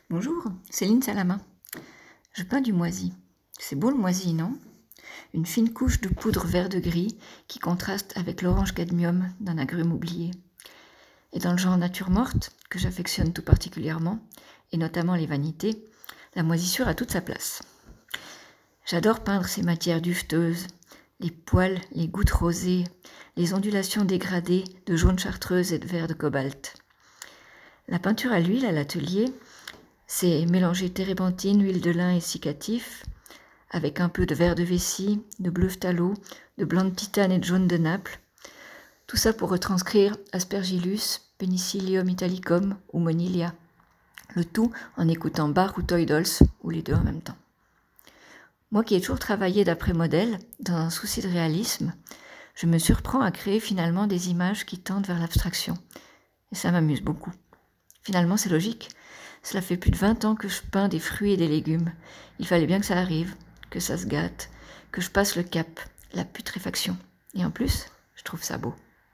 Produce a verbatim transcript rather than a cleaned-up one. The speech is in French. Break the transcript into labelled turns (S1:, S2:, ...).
S1: Bonjour, Céline Salama. Je peins du moisi. C'est beau le moisi, non? Une fine couche de poudre vert de gris qui contraste avec l'orange cadmium d'un agrume oublié. Et dans le genre nature morte, que j'affectionne tout particulièrement, et notamment les vanités, la moisissure a toute sa place. J'adore peindre ces matières duveteuses, les poils, les gouttes rosées, les ondulations dégradées de jaune chartreuse et de vert de cobalt. La peinture à l'huile à l'atelier, c'est mélanger térébenthine, huile de lin et cicatif, avec un peu de vert de vessie, de bleu phthalo, de blanc de titane et de jaune de Naples. Tout ça pour retranscrire Aspergillus, Penicillium italicum ou Monilia. Le tout en écoutant Bach ou Toy Dolls, ou les deux en même temps. Moi qui ai toujours travaillé d'après modèle, dans un souci de réalisme, je me surprends à créer finalement des images qui tendent vers l'abstraction. Et ça m'amuse beaucoup. Finalement, c'est logique. Cela fait plus de vingt ans que je peins des fruits et des légumes. Il fallait bien que ça arrive, que ça se gâte, que je passe le cap, la putréfaction. Et en plus, je trouve ça beau.